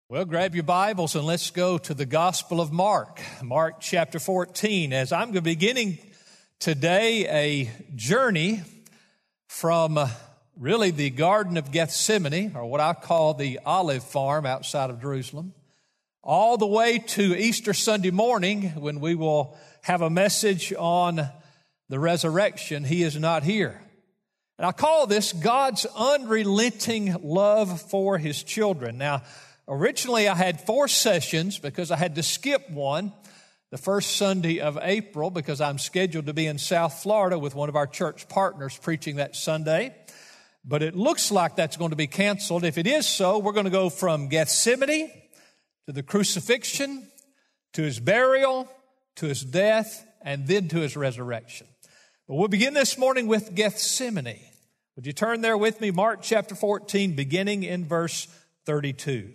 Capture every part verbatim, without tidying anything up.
Well, grab your Bibles and let's go to the Gospel of Mark, Mark chapter fourteen, as I'm beginning today a journey from uh, really the Garden of Gethsemane, or what I call the olive farm outside of Jerusalem, all the way to Easter Sunday morning when we will have a message on the resurrection. He is not here. And I call this God's unrelenting love for His children. Now, originally, I had four sessions because I had to skip one, the first Sunday of April, because I'm scheduled to be in South Florida with one of our church partners preaching that Sunday. But it looks like that's going to be canceled. If it is so, we're going to go from Gethsemane to the crucifixion, to His burial, to His death, and then to His resurrection. But we'll begin this morning with Gethsemane. Would you turn there with me? Mark chapter fourteen, beginning in verse thirty-two.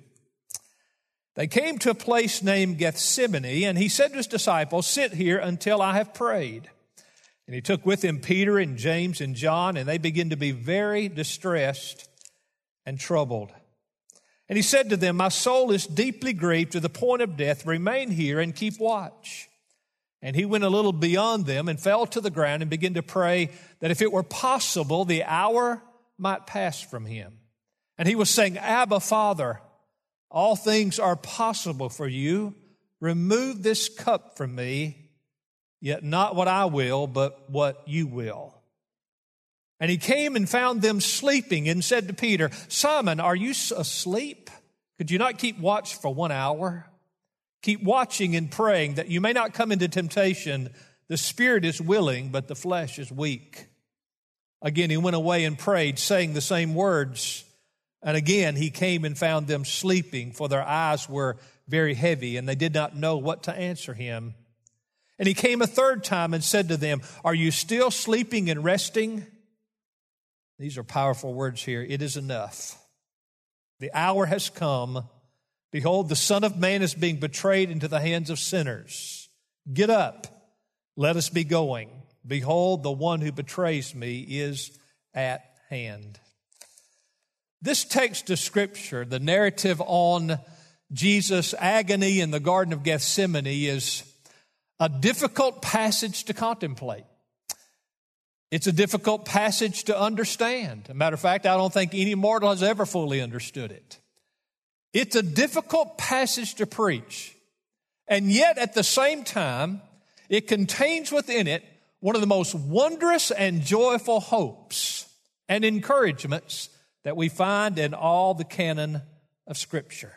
They came to a place named Gethsemane, and He said to His disciples, "Sit here until I have prayed." And He took with Him Peter and James and John, and they began to be very distressed and troubled. And He said to them, "My soul is deeply grieved to the point of death. Remain here and keep watch." And He went a little beyond them and fell to the ground and began to pray that if it were possible, the hour might pass from Him. And He was saying, "Abba, Father, all things are possible for You. Remove this cup from me, yet not what I will, but what You will." And He came and found them sleeping and said to Peter, "Simon, are you asleep? Could you not keep watch for one hour? Keep watching and praying that you may not come into temptation. The spirit is willing, but the flesh is weak." Again, He went away and prayed, saying the same words. And again, He came and found them sleeping, for their eyes were very heavy, and they did not know what to answer Him. And He came a third time and said to them, "Are you still sleeping and resting?" These are powerful words here. It is enough. The hour has come. Behold, the Son of Man is being betrayed into the hands of sinners. Get up, let us be going. Behold, the one who betrays me is at hand. This text of Scripture, the narrative on Jesus' agony in the Garden of Gethsemane, is a difficult passage to contemplate. It's a difficult passage to understand. As a matter of fact, I don't think any mortal has ever fully understood it. It's a difficult passage to preach. And yet, at the same time, it contains within it one of the most wondrous and joyful hopes and encouragements that we find in all the canon of Scripture.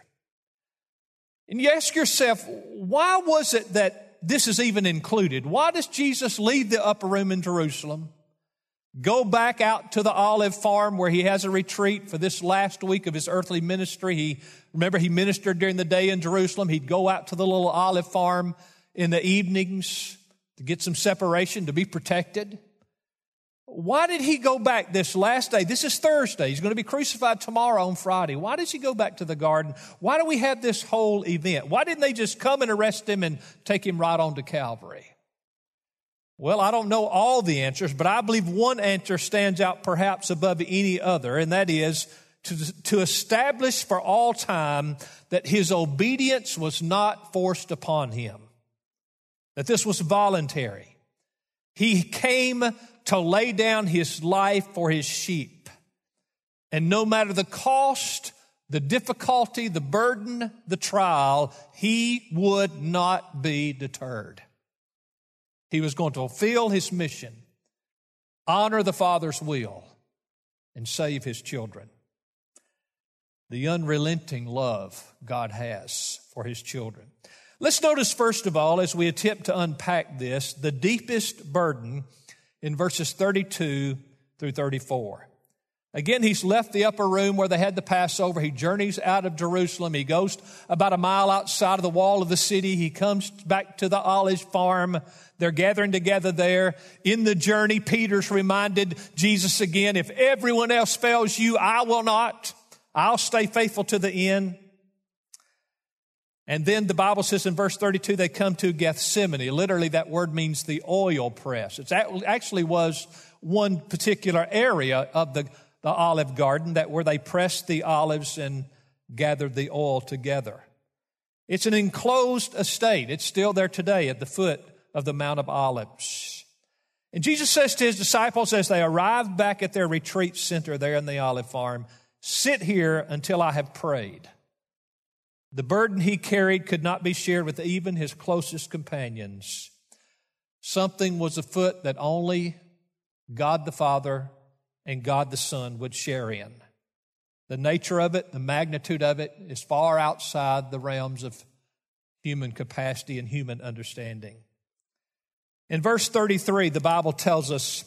And you ask yourself, why was it that this is even included? Why does Jesus leave the upper room in Jerusalem, go back out to the olive farm where He has a retreat for this last week of His earthly ministry? He, remember, He ministered during the day in Jerusalem. He'd go out to the little olive farm in the evenings to get some separation, to be protected. Why did He go back this last day? This is Thursday. He's going to be crucified tomorrow on Friday. Why does He go back to the garden? Why do we have this whole event? Why didn't they just come and arrest Him and take Him right on to Calvary? Well, I don't know all the answers, but I believe one answer stands out perhaps above any other, and that is to, to establish for all time that His obedience was not forced upon Him, that this was voluntary. He came to lay down His life for His sheep. And no matter the cost, the difficulty, the burden, the trial, He would not be deterred. He was going to fulfill His mission, honor the Father's will, and save His children. The unrelenting love God has for His children. Let's notice, first of all, as we attempt to unpack this, the deepest burden in verses thirty-two through thirty-four. Again, He's left the upper room where they had the Passover. He journeys out of Jerusalem. He goes about a mile outside of the wall of the city. He comes back to the olive farm. They're gathering together there. In the journey, Peter's reminded Jesus again, "If everyone else fails you, I will not. I'll stay faithful to the end." And then the Bible says in verse thirty-two, they come to Gethsemane. Literally, that word means the oil press. It actually was one particular area of the, the olive garden that where they pressed the olives and gathered the oil together. It's an enclosed estate. It's still there today at the foot of the Mount of Olives. And Jesus says to his disciples as they arrive back at their retreat center there in the olive farm, "Sit here until I have prayed." The burden he carried could not be shared with even his closest companions. Something was afoot that only God the Father and God the Son would share in. The nature of it, the magnitude of it is far outside the realms of human capacity and human understanding. In verse thirty-three, the Bible tells us,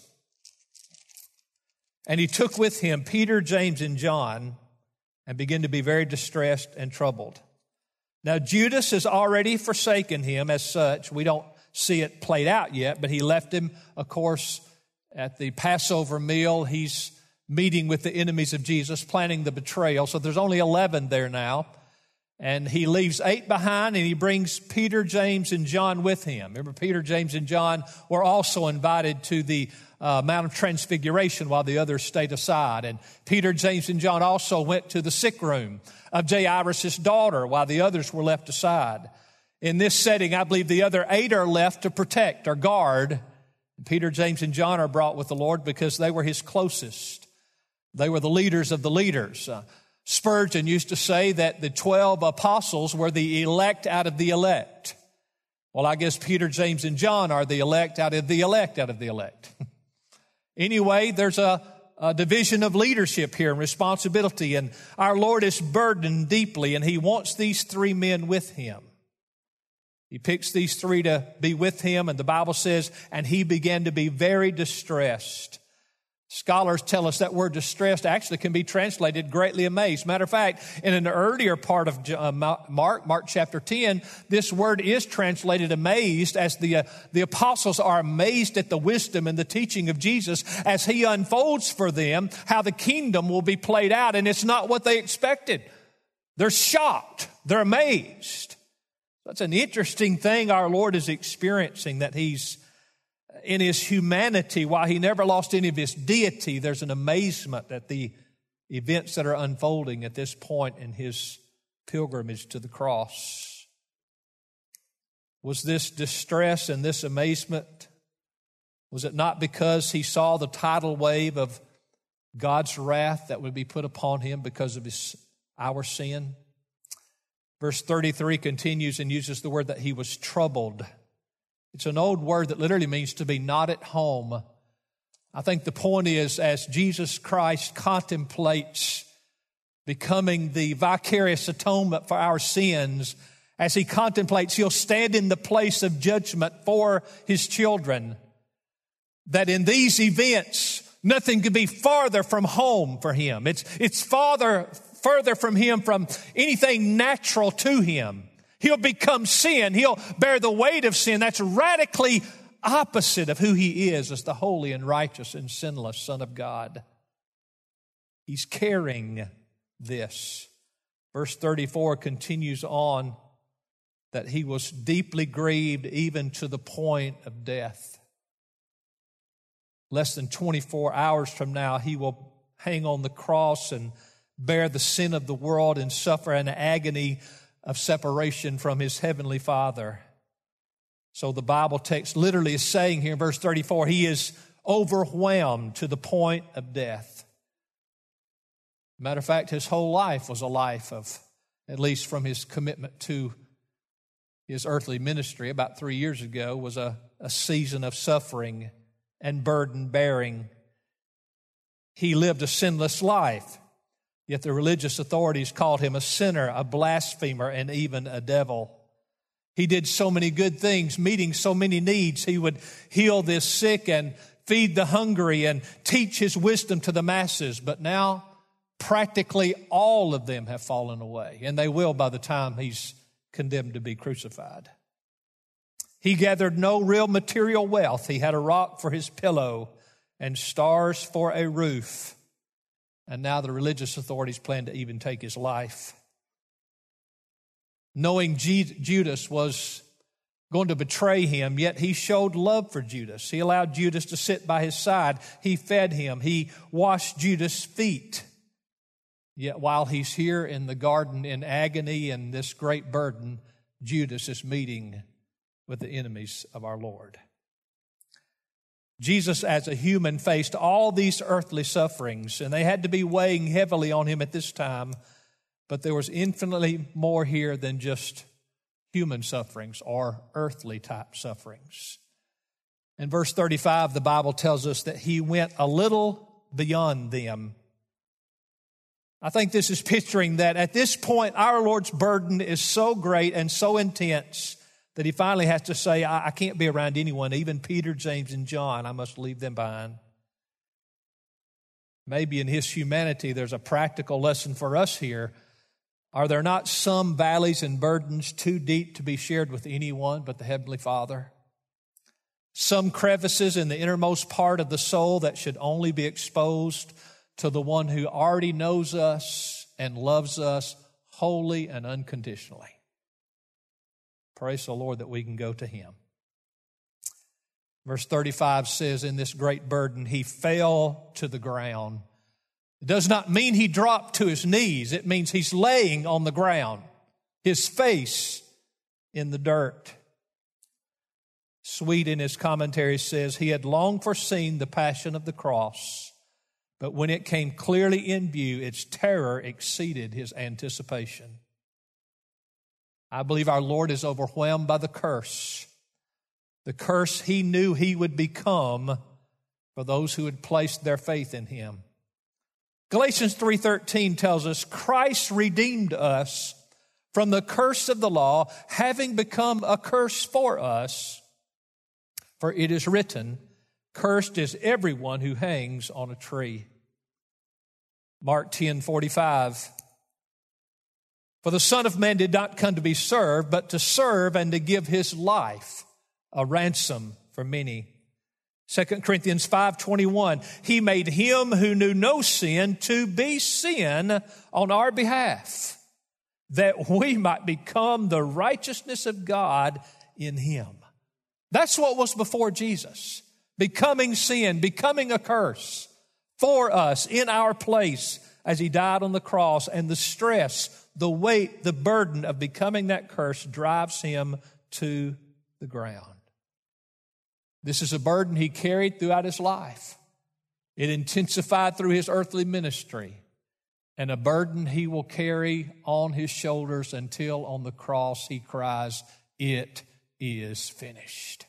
"And he took with him Peter, James, and John, and began to be very distressed and troubled." Now, Judas has already forsaken him as such. We don't see it played out yet, but he left him, of course, at the Passover meal. He's meeting with the enemies of Jesus, planning the betrayal. So there's only eleven there now. And he leaves eight behind, and he brings Peter, James, and John with him. Remember, Peter, James, and John were also invited to the uh, Mount of Transfiguration while the others stayed aside. And Peter, James, and John also went to the sick room of Jairus' daughter while the others were left aside. In this setting, I believe the other eight are left to protect or guard. Peter, James, and John are brought with the Lord because they were his closest. They were the leaders of the leaders. Uh, Spurgeon used to say that the twelve apostles were the elect out of the elect. Well, I guess Peter, James, and John are the elect out of the elect out of the elect. Anyway, there's a, a division of leadership here and responsibility, and our Lord is burdened deeply, and he wants these three men with him. He picks these three to be with him, and the Bible says, and he began to be very distressed. Scholars tell us that word distressed actually can be translated greatly amazed. Matter of fact, in an earlier part of Mark, Mark chapter ten, this word is translated amazed as the, uh, the apostles are amazed at the wisdom and the teaching of Jesus as he unfolds for them how the kingdom will be played out. And it's not what they expected. They're shocked. They're amazed. That's an interesting thing our Lord is experiencing, that he's in his humanity, while he never lost any of his deity, there's an amazement at the events that are unfolding at this point in his pilgrimage to the cross. Was this distress and this amazement, was it not because he saw the tidal wave of God's wrath that would be put upon him because of his our sin? Verse thirty-three continues and uses the word that he was troubled. It's an old word that literally means to be not at home. I think the point is, as Jesus Christ contemplates becoming the vicarious atonement for our sins, as he contemplates, he'll stand in the place of judgment for his children, that in these events, nothing could be farther from home for him. It's, it's farther, further from him from anything natural to him. He'll become sin. He'll bear the weight of sin. That's radically opposite of who he is as the holy and righteous and sinless Son of God. He's carrying this. Verse thirty-four continues on that he was deeply grieved even to the point of death. Less than twenty-four hours from now, he will hang on the cross and bear the sin of the world and suffer an agony of separation from his heavenly Father. So the Bible text literally is saying here in verse thirty-four, he is overwhelmed to the point of death. Matter of fact, his whole life was a life of, at least from his commitment to his earthly ministry about three years ago, was a, a season of suffering and burden bearing. He lived a sinless life. Yet the religious authorities called him a sinner, a blasphemer, and even a devil. He did so many good things, meeting so many needs. He would heal the sick and feed the hungry and teach his wisdom to the masses. But now, practically all of them have fallen away, and they will by the time he's condemned to be crucified. He gathered no real material wealth. He had a rock for his pillow and stars for a roof. And now the religious authorities plan to even take his life. Knowing Judas was going to betray him, yet he showed love for Judas. He allowed Judas to sit by his side. He fed him. He washed Judas' feet. Yet while he's here in the garden in agony and this great burden, Judas is meeting with the enemies of our Lord. Jesus, as a human, faced all these earthly sufferings, and they had to be weighing heavily on him at this time, but there was infinitely more here than just human sufferings or earthly type sufferings. In verse thirty-five, the Bible tells us that he went a little beyond them. I think this is picturing that at this point, our Lord's burden is so great and so intense that he finally has to say, I, I can't be around anyone, even Peter, James, and John. I must leave them behind. Maybe in his humanity, there's a practical lesson for us here. Are there not some valleys and burdens too deep to be shared with anyone but the Heavenly Father? Some crevices in the innermost part of the soul that should only be exposed to the one who already knows us and loves us wholly and unconditionally. Praise the Lord that we can go to him. Verse thirty-five says, in this great burden, he fell to the ground. It does not mean he dropped to his knees. It means he's laying on the ground, his face in the dirt. Sweet in his commentary says, he had long foreseen the passion of the cross, but when it came clearly in view, its terror exceeded his anticipation. I believe our Lord is overwhelmed by the curse, the curse he knew he would become for those who had placed their faith in him. Galatians three thirteen tells us, Christ redeemed us from the curse of the law, having become a curse for us. For it is written, cursed is everyone who hangs on a tree. Mark ten forty-five. For the Son of Man did not come to be served, but to serve and to give his life a ransom for many. Second Corinthians five twenty-one. He made him who knew no sin to be sin on our behalf, that we might become the righteousness of God in him. That's what was before Jesus. Becoming sin, becoming a curse for us in our place as he died on the cross, and the stress, the weight, the burden of becoming that curse drives him to the ground. This is a burden he carried throughout his life. It intensified through his earthly ministry, and a burden he will carry on his shoulders until on the cross he cries, it is finished.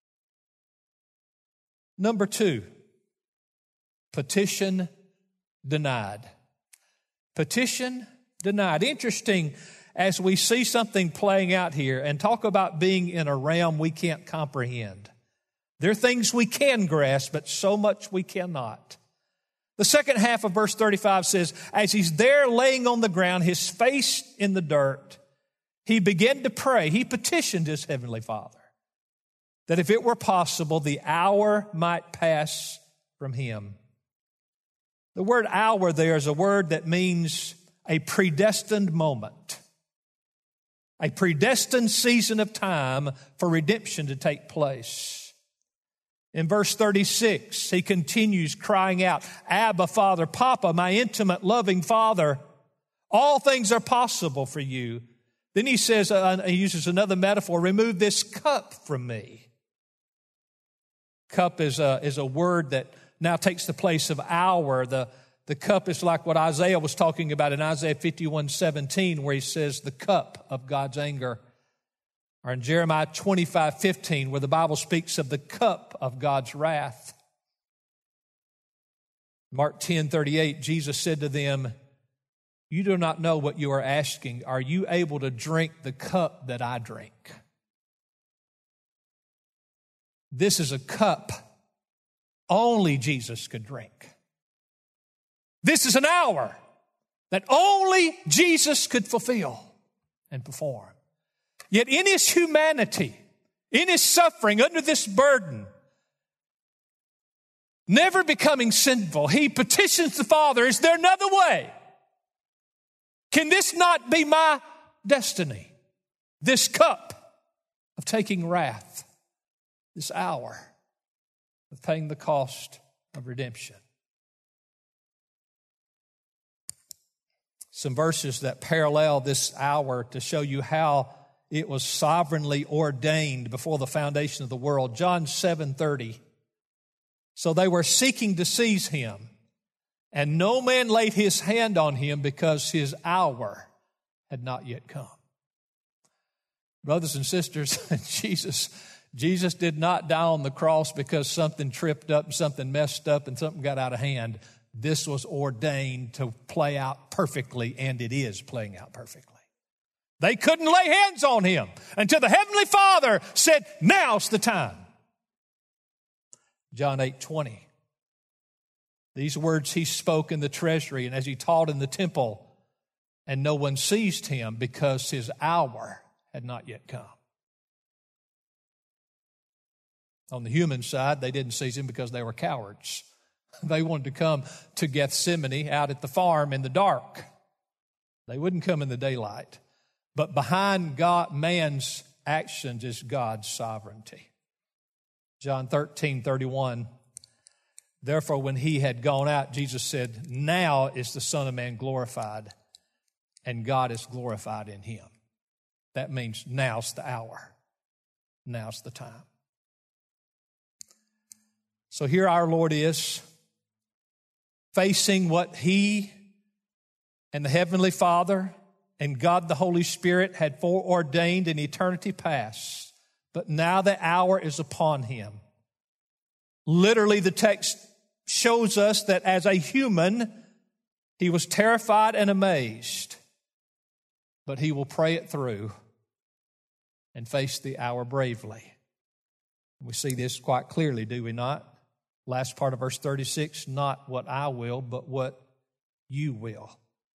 Number two, petition denied. Petition denied. Interesting as we see something playing out here and talk about being in a realm we can't comprehend. There are things we can grasp, but so much we cannot. The second half of verse thirty-five says, as he's there laying on the ground, his face in the dirt, he began to pray. He petitioned his heavenly Father that if it were possible, the hour might pass from him. The word hour there is a word that means a predestined moment, a predestined season of time for redemption to take place. In verse thirty-six, he continues crying out, Abba, Father, Papa, my intimate, loving Father, all things are possible for you. Then he says, uh, he uses another metaphor, remove this cup from me. Cup is a, is a word that now takes the place of hour. The, the cup is like what Isaiah was talking about in Isaiah fifty-one seventeen, where he says the cup of God's anger. Or in Jeremiah twenty-five fifteen, where the Bible speaks of the cup of God's wrath. Mark ten thirty-eight, Jesus said to them, you do not know what you are asking. Are you able to drink the cup that I drink? This is a cup only Jesus could drink. This is an hour that only Jesus could fulfill and perform. Yet in his humanity, in his suffering under this burden, never becoming sinful, he petitions the Father, is there another way? Can this not be my destiny? This cup of taking wrath, this hour of paying the cost of redemption. some verses that parallel this hour to show you how it was sovereignly ordained before the foundation of the world. John seven thirty. So they were seeking to seize him, and no man laid his hand on him because his hour had not yet come. Brothers and sisters, Jesus, Jesus did not die on the cross because something tripped up, something messed up, and something got out of hand. This was ordained to play out perfectly, and it is playing out perfectly. They couldn't lay hands on him until the Heavenly Father said, now's the time. John eight twenty. These words he spoke in the treasury and as he taught in the temple, and no one seized him because his hour had not yet come. On the human side, they didn't seize him because they were cowards. They wanted to come to Gethsemane out at the farm in the dark. They wouldn't come in the daylight. But behind God, man's actions is God's sovereignty. John thirteen thirty-one. Therefore, when he had gone out, Jesus said, now is the Son of Man glorified, and God is glorified in him. That means now's the hour. Now's the time. So here our Lord is, facing what he and the Heavenly Father and God the Holy Spirit had foreordained in eternity past. But now the hour is upon him. Literally, the text shows us that as a human, he was terrified and amazed. But he will pray it through and face the hour bravely. We see this quite clearly, do we not? Last part of verse thirty-six, not what I will, but what you will.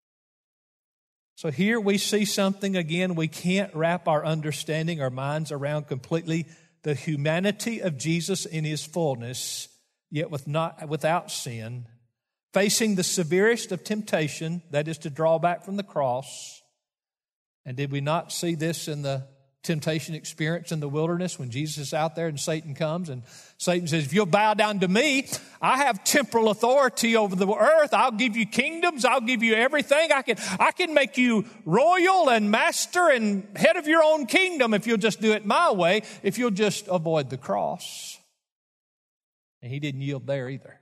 So here we see something again we can't wrap our understanding, our minds around completely. The humanity of Jesus in his fullness, yet with not, without sin, facing the severest of temptation, that is to draw back from the cross. And did we not see this in the temptation experience in the wilderness when Jesus is out there and Satan comes and Satan says, if you'll bow down to me, I have temporal authority over the earth. I'll give you kingdoms. I'll give you everything. I can, I can make you royal and master and head of your own kingdom if you'll just do it my way, if you'll just avoid the cross. And he didn't yield there either.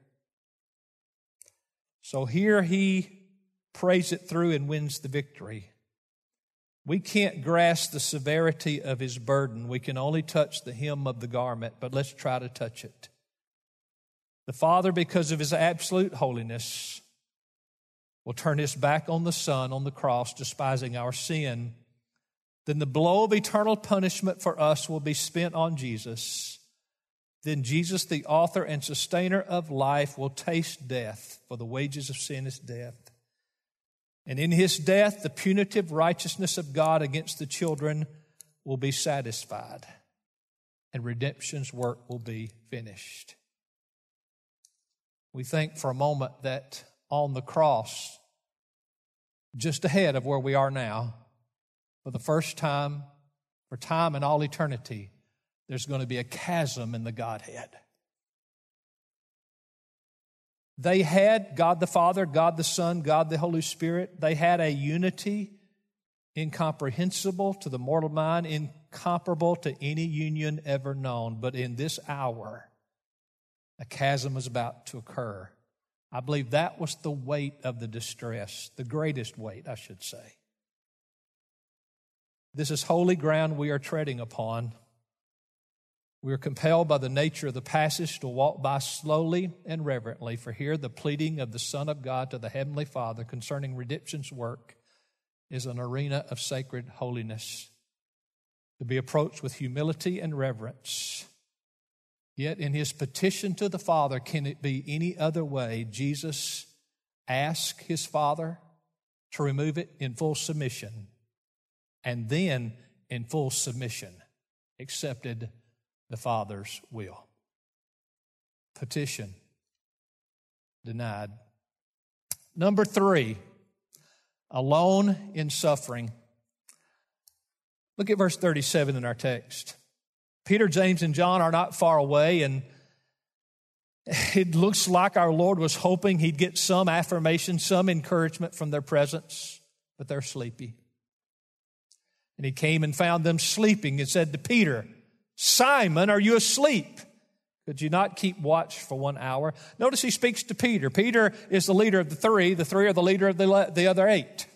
So here he prays it through and wins the victory. We can't grasp the severity of his burden. We can only touch the hem of the garment, but let's try to touch it. The Father, because of his absolute holiness, will turn his back on the Son on the cross, despising our sin. Then the blow of eternal punishment for us will be spent on Jesus. Then Jesus, the author and sustainer of life, will taste death, for the wages of sin is death. And in his death, the punitive righteousness of God against the children will be satisfied, and redemption's work will be finished. We think for a moment that on the cross, just ahead of where we are now, for the first time, for time and all eternity, there's going to be a chasm in the Godhead. They had God the Father, God the Son, God the Holy Spirit. They had a unity incomprehensible to the mortal mind, incomparable to any union ever known. But in this hour, a chasm is about to occur. I believe that was the weight of the distress, the greatest weight, I should say. This is holy ground we are treading upon. We are compelled by the nature of the passage to walk by slowly and reverently, for here the pleading of the Son of God to the Heavenly Father concerning redemption's work is an arena of sacred holiness, to be approached with humility and reverence. Yet in his petition to the Father, can it be any other way? Jesus asked his Father to remove it in full submission, and then in full submission accepted the Father's will. Petition denied. Number three, alone in suffering. Look at verse thirty-seven in our text. Peter, James, and John are not far away, and it looks like our Lord was hoping he'd get some affirmation, some encouragement from their presence. but they're sleepy. And he came and found them sleeping and said to Peter, Simon, are you asleep? Could you not keep watch for one hour? Notice he speaks to Peter. Peter is the leader of the three. The three are the leader of the, the other eight.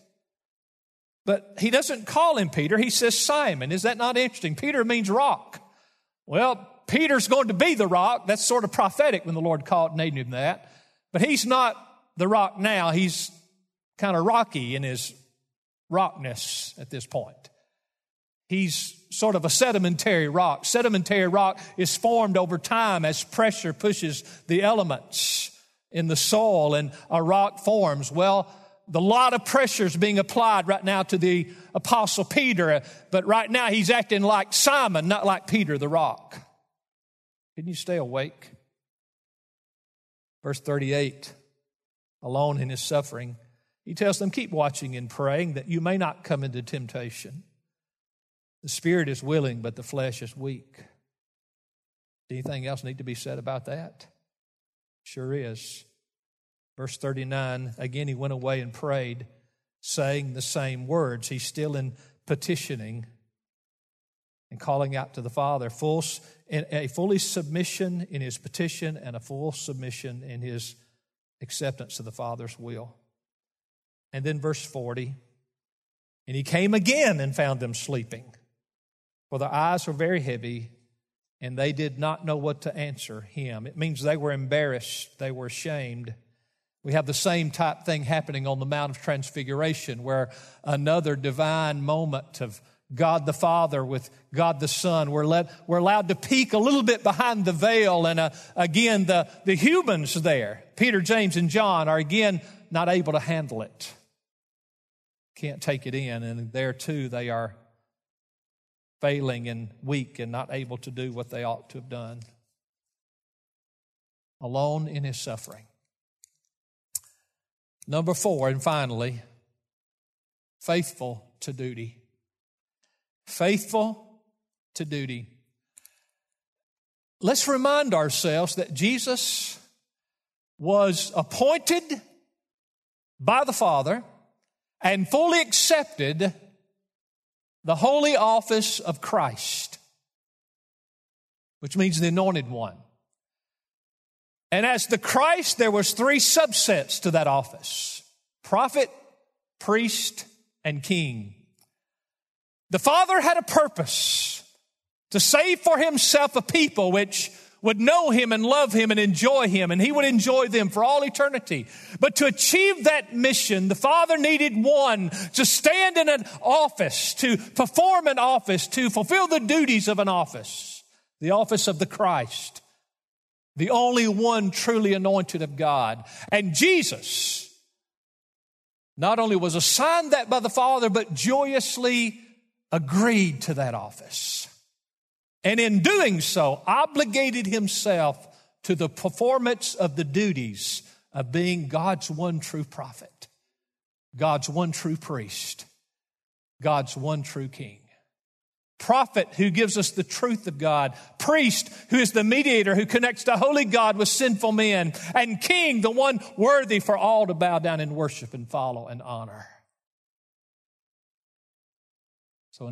But he doesn't call him Peter. He says Simon. Is that not interesting? Peter means rock. Well, Peter's going to be the rock. That's sort of prophetic when the Lord called named him that. But he's not the rock now. He's kind of rocky in his rockness at this point. He's sort of a sedimentary rock. Sedimentary rock is formed over time as pressure pushes the elements in the soil and a rock forms. Well, the lot of pressure is being applied right now to the Apostle Peter, but right now he's acting like Simon, not like Peter the rock. Can you stay awake? Verse thirty-eight, alone in his suffering, he tells them, keep watching and praying that you may not come into temptation. The spirit is willing, but the flesh is weak. Anything else need to be said about that? Sure is. Verse thirty-nine, again he went away and prayed, saying the same words. He's still in petitioning and calling out to the Father. Full, a fully submission in his petition and a full submission in his acceptance of the Father's will. And then verse forty, and he came again and found them sleeping, for their eyes were very heavy, and they did not know what to answer him. It means they were embarrassed, they were ashamed. We have the same type thing happening on the Mount of Transfiguration, where another divine moment of God the Father with God the Son. We're, let, we're allowed to peek a little bit behind the veil, and uh, again, the, the humans there, Peter, James, and John, are again not able to handle it. Can't take it in, and there too they are failing and weak and not able to do what they ought to have done. Alone in his suffering. Number four, and finally, faithful to duty. Faithful to duty. Let's remind ourselves that Jesus was appointed by the Father and fully accepted the holy office of Christ, which means the anointed one. And as the Christ, there was three subsets to that office: prophet, priest, and king. The Father had a purpose to save for himself a people which would know him and love him and enjoy him, and he would enjoy them for all eternity. But to achieve that mission, the Father needed one to stand in an office, to perform an office, to fulfill the duties of an office, the office of the Christ, the only one truly anointed of God. And Jesus not only was assigned that by the Father, but joyously agreed to that office. And in doing so, obligated himself to the performance of the duties of being God's one true prophet, God's one true priest, God's one true king. Prophet, who gives us the truth of God. Priest, who is the mediator who connects the holy God with sinful men. And king, the one worthy for all to bow down and worship and follow and honor. So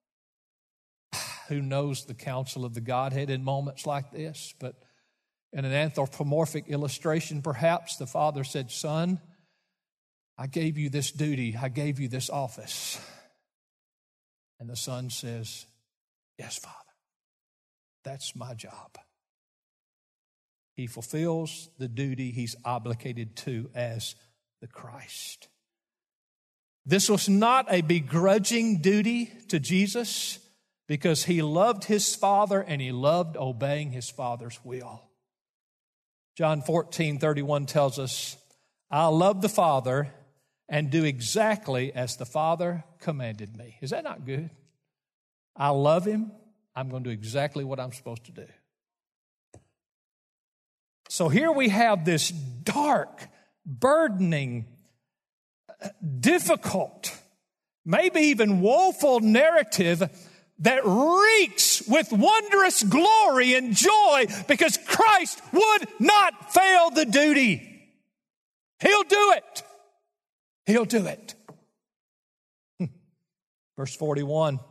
who knows the counsel of the Godhead in moments like this? But in an anthropomorphic illustration, perhaps, the Father said, Son, I gave you this duty. I gave you this office. And the Son says, yes, Father, that's my job. He fulfills the duty he's obligated to as the Christ. This was not a begrudging duty to Jesus because he loved his Father and he loved obeying his Father's will. John fourteen thirty-one tells us, I love the Father and do exactly as the Father commanded me. Is that not good? I love him. I'm going to do exactly what I'm supposed to do. So here we have this dark, burdening, difficult, maybe even woeful narrative that reeks with wondrous glory and joy because Christ would not fail the duty. He'll do it. He'll do it. Verse forty-one.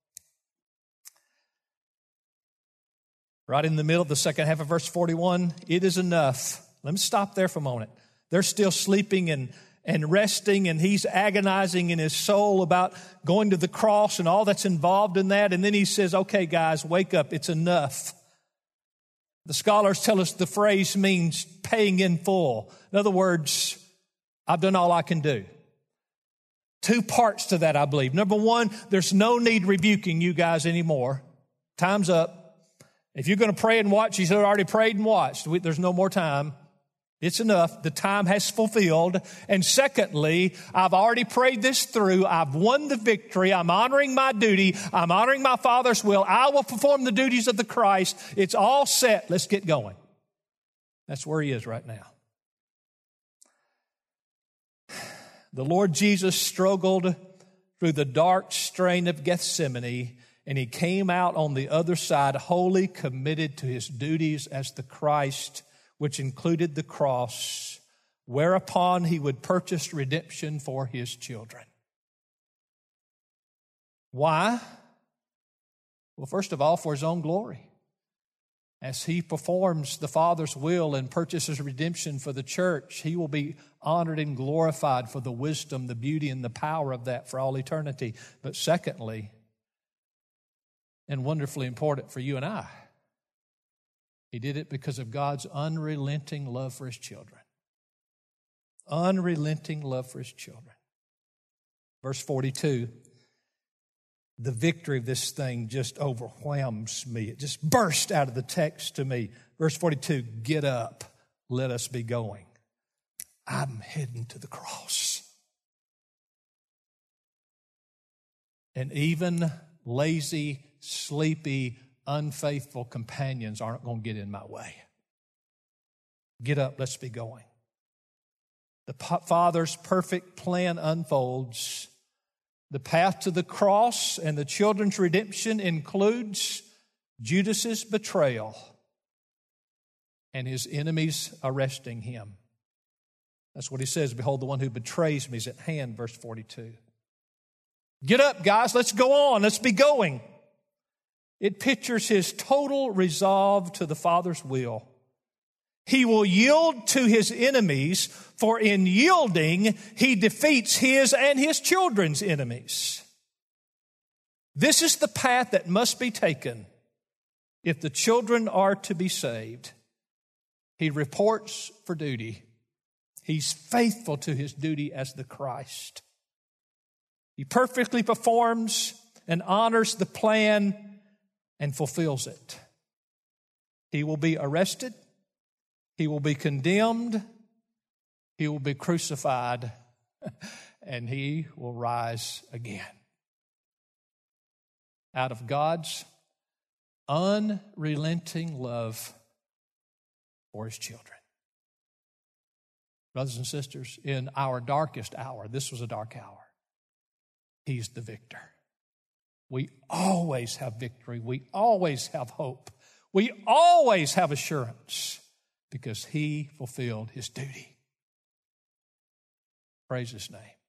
Right in the middle of the second half of verse forty-one, it is enough. Let me stop there for a moment. They're still sleeping and, and resting, and he's agonizing in his soul about going to the cross and all that's involved in that. And then he says, okay, guys, wake up. It's enough. The scholars tell us the phrase means paying in full. In other words, I've done all I can do. Two parts to that, I believe. Number one, there's no need rebuking you guys anymore. Time's up. If you're going to pray and watch, he's already prayed and watched. We, there's no more time. It's enough. The time has fulfilled. And secondly, I've already prayed this through. I've won the victory. I'm honoring my duty. I'm honoring my Father's will. I will perform the duties of the Christ. It's all set. Let's get going. That's where he is right now. The Lord Jesus struggled through the dark strain of Gethsemane, and he came out on the other side wholly committed to his duties as the Christ, which included the cross, whereupon he would purchase redemption for his children. Why? Well, first of all, for his own glory. As he performs the Father's will and purchases redemption for the church, he will be honored and glorified for the wisdom, the beauty, and the power of that for all eternity. But secondly, and wonderfully important for you and I, he did it because of God's unrelenting love for his children. Unrelenting love for his children. Verse forty-two, the victory of this thing just overwhelms me. It just burst out of the text to me. Verse forty-two, get up, let us be going. I'm heading to the cross. And even lazy, sleepy, unfaithful companions aren't going to get in my way. Get up, let's be going. The Father's perfect plan unfolds. The path to the cross and the children's redemption includes Judas's betrayal and his enemies arresting him. That's what he says. Behold, the one who betrays me is at hand, verse forty-two. Get up, guys. Let's go on. Let's be going. It pictures his total resolve to the Father's will. He will yield to his enemies, for in yielding, he defeats his and his children's enemies. This is the path that must be taken if the children are to be saved. He reports for duty. He's faithful to his duty as the Christ. He perfectly performs and honors the plan and fulfills it. He will be arrested. He will be condemned. He will be crucified. And he will rise again. Out of God's unrelenting love for his children. Brothers and sisters, in our darkest hour, this was a dark hour, he's the victor. We always have victory. We always have hope. We always have assurance because he fulfilled his duty. Praise his name.